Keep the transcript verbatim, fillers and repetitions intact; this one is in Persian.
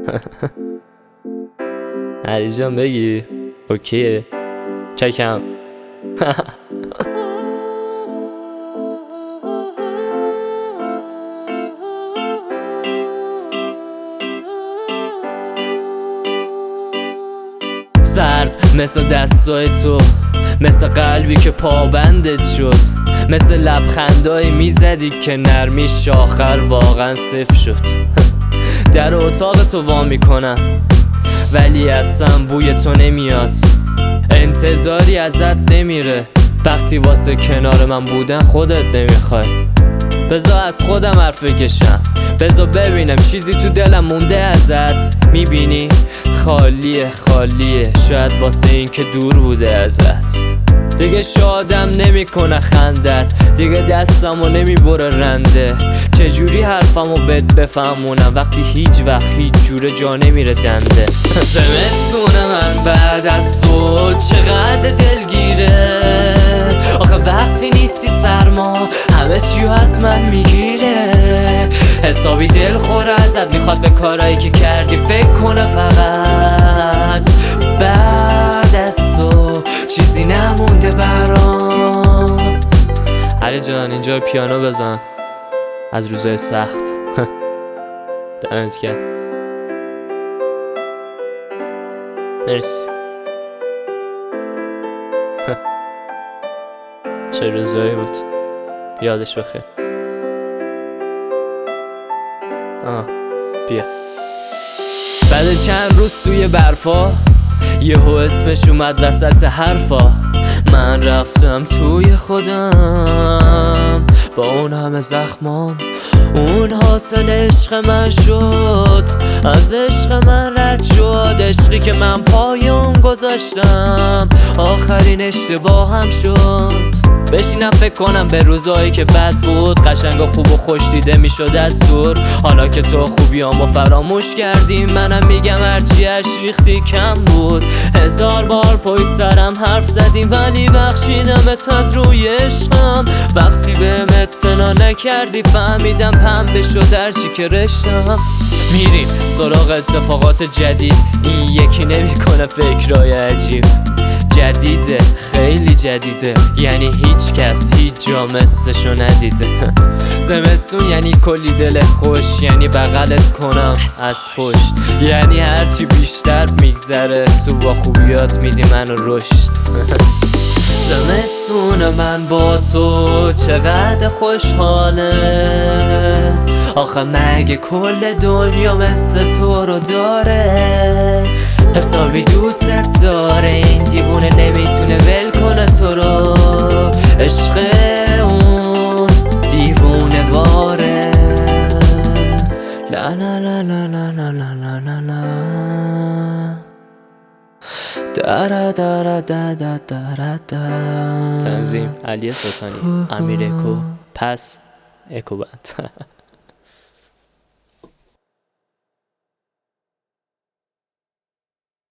علی جان بگی اوکیه چکم. سرد مثل دستای تو، مثل قلبی که پابندت شد، مثل لبخندایی میزدی که نرمیش آخر واقعا صفر شد. در اتاق تو وا میکنم ولی اصلا بوی تو نمیاد، انتظاری ازت نمیره، وقتی واسه کنار من بودن خودت نمیخوای. بذار از خودم حرف بکشم، بذار ببینم چیزی تو دلم مونده ازت. میبینی خالیه خالیه، شاید واسه این که دور بوده ازت. دیگه شادم نمیکنه خندت، دیگه دستمو نمیبره رنده. چجوری حرفمو بهت بفهمونم وقتی هیچ وقت هیچ جوره جا نمیره دنده. زمستون من بعد از تو چقدر دلگیره، آخه وقتی نیستی سرما همه چیو از من میگیره. حسابی دلخور ازت میخواد به کارایی که کردی فکر کنه فقط. بعد از تو چیزی نمونده برام. علی جان اینجا پیانو بزن از روزای سخت. دمت گرم، مرسی. چه روزایی بود، یادش بخیر. آه بیا. بعد چند روز توی برفا یهو اسمش اومد وسط حرفا. من رفتم توی خودم با اون همه زخمام، اون حاصل عشق من شد، از عشق من رد شد. عشقی که من پای اون گذاشتم آخرین اشتباهم شد. بشینم فکر کنم به روزایی که بد بود، قشنگ و خوب و خوش دیده میشد از دور. حالا که تو خوبیامو فراموش کردی منم میگم هرچی اش ریختی کم بود. هزار بار پای سرم حرف زدیم ولی بخشیدمت از روی عشقم. وقتی بهم اعتنا نکردی فهمیدم پنبه شد هرچی که رشتم. میریم سراغ اتفاقات جدید، این یکی نمیکنه فکرای عجیب. جدیده خیلی جدیده، یعنی هیچ کس هیچ جا مثلشو ندیده. زمستون یعنی کلی دل خوش، یعنی بغلت کنم از پشت، یعنی هرچی بیشتر میگذره تو با خوبیات میدی منو رشد. زمستون من با تو چقدر خوشحاله، آخه مگه کل دنیا مثل تو رو داره؟ حسابی دوستت داره این دیوونه، نمیتونه ول کنه تو رو. عشق اون دیوونه واره. لا لا لا لا لا لا لا لا لا دارا دارا دارا دارا دارا. تنظیم علی ساسانی، امیر اکو، پس اکو بند.